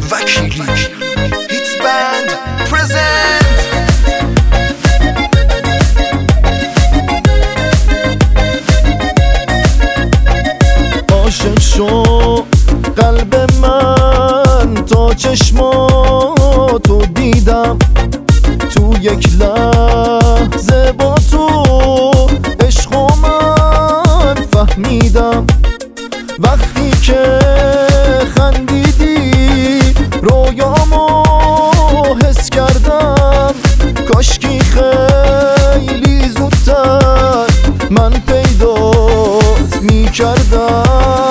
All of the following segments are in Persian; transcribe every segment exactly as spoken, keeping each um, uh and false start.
وکیلی هیت بند پرزنت. عاشق شو قلب من تا چشماتو دیدم، تو یک لحظه با تو عشقو من فهمیدم. وقتی که خندیدی رویامو حس کردم، کاشکی خیلی زودتر من پیدات میکردم.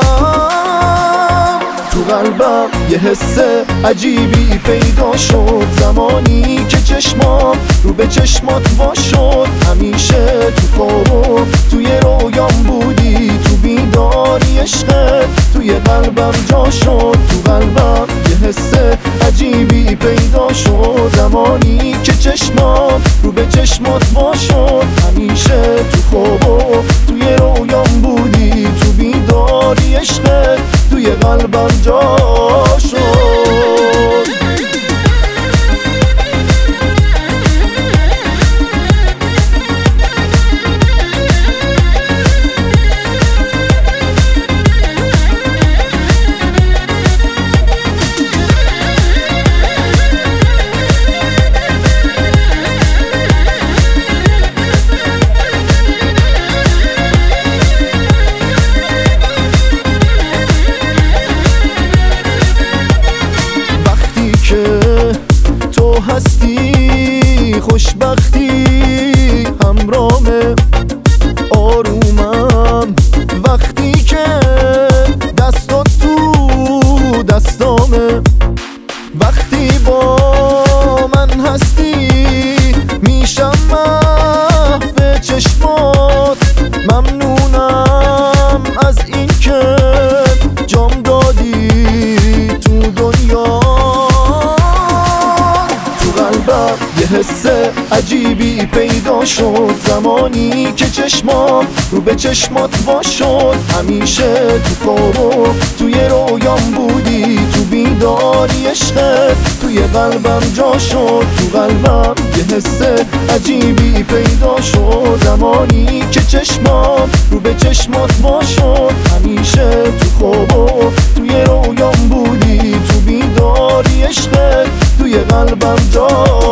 تو قلبم یه حس عجیبی پیدا شد زمانی که چشمام رو به چشمات وا شد. همیشه تو خواب توی رویام بودی، تو بیداری عشقت توی قلبم جا شد. تو قلبم یه حس عجیبی پیدا شد زمانی که چشمام رو به چشمات وا شد. همیشه تو خواب توی رویام بودی، تو بیداری عشقت توی قلبم جا شد. تو هستی خوشبختی همرامه، آرومم وقتی که دستات تو دستامه. وقتی با من هستی میشم محو چشمات، ممنونم از این که جام دادی تو دنیا. یه حس عجیبی پیدا شد زمانی که چشمام رو به چشمات وا شد. همیشه تو خواب توی رویام بودی، تو بیداری عشقت توی قلبم جا شد. تو قلبم یه حس عجیبی پیدا شد زمانی که چشمام رو به چشمات وا شد. همیشه تو خواب توی رویام بودی، تو بیداری عشقت توی قلبم جا